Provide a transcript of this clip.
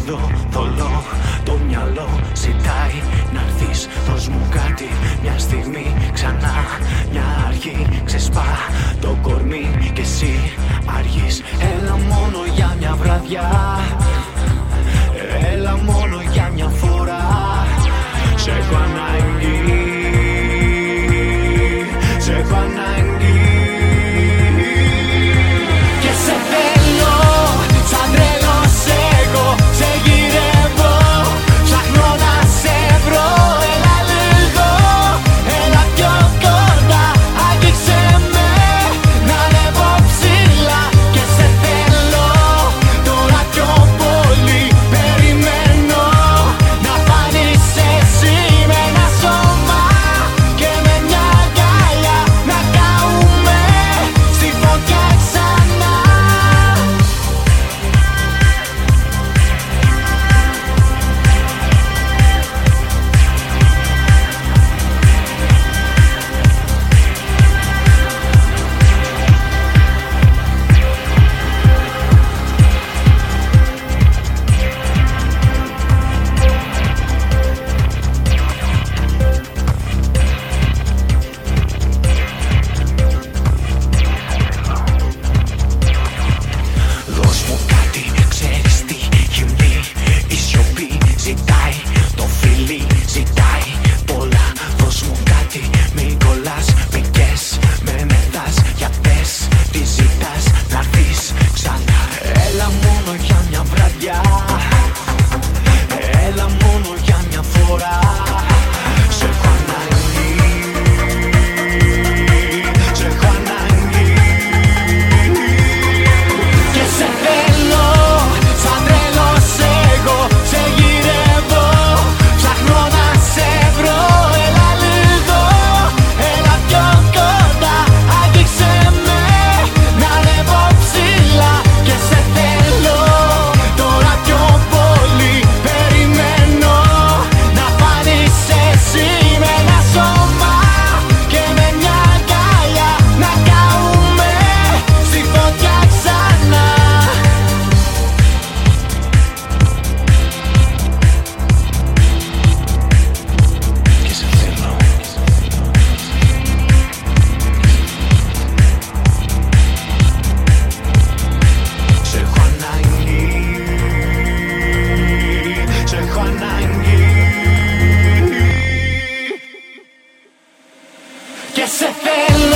εδώ θολό το μυαλό ζητάει να'ρθείς. Δώσ' μου κάτι μια στιγμή ξανά, μια αρχή ξεσπά το κορμί κι εσύ αργείς. Έλα μόνο για μια βραδιά, έλα μόνο για μια φορά. Σε έχω ανάγκη, σε έχω ανάγκη. Και σε θέλω, σαν τρελός εγώ σε γυρεύω. Ψάχνω να σε βρω, έλα λίγο, έλα πιο κοντά. Άγγιξε με, να ανέβω ψηλά. Και σε θέλω, τώρα πιο πολύ περιμένω. Να φανείς εσύ με ένα σώμα και με μια αγκάλια. Να καούμε στη φωτιά ξανά. Δώσ' μου κάτι, ξέρεις τι γυμνή η σιωπή ζητάει. Το φιλί ζητάει πολλά. Δώσ' μου κάτι, μην κολλάς, πικές, με μεθάς. Για πες, τι ζητάς, να'ρθείς ξανά. Έλα μόνο για μια βραδιά, έλα μόνο για μια φορά. Σε έχω ανάγκη, σε έχω ανάγκη. Και σε θέλω, σαν τρελός εγώ σε γυρεύω. Ψάχνω να σε βρω, έλα λίγο, έλα πιο κοντά. Άγγιξε με, να ανέβω ψηλά. Και σε θέλω, τώρα πιο πολύ περιμένω. Να φανείς εσύ με ένα σώμα και με μια αγκάλια. Να καούμε στη φωτιά ξανά. Και σε θέλω, σε έχω ανάγκη, σε έχω ανάγκη. Και σε θέλω.